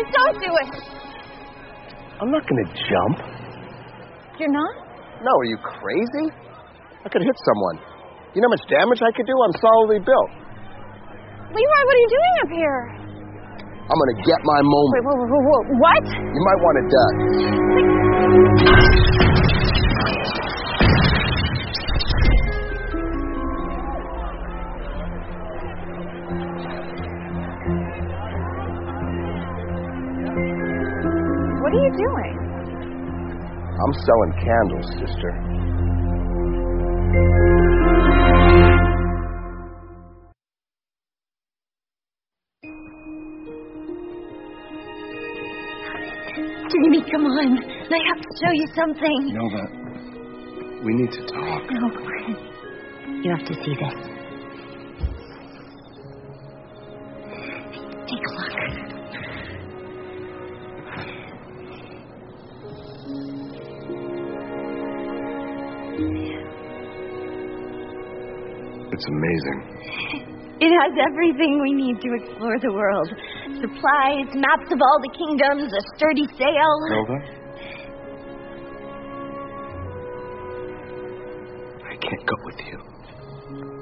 Please don't do it. I'm not going to jump. You're not? No, are you crazy? I could hit someone. You know how much damage I could do? I'm solidly built. Leroy, what are you doing up here? I'm going to get my moment. Wait, what? You might want to duck. What are you doing? I'm selling candles, sister. Jamie, come on. I have to show you something. Nova, we need to talk. No, Chris. You have to see this. Take a look. It's amazing. It has everything we need to explore the world. Supplies, maps of all the kingdoms, a sturdy sail. Nova? I can't go with you.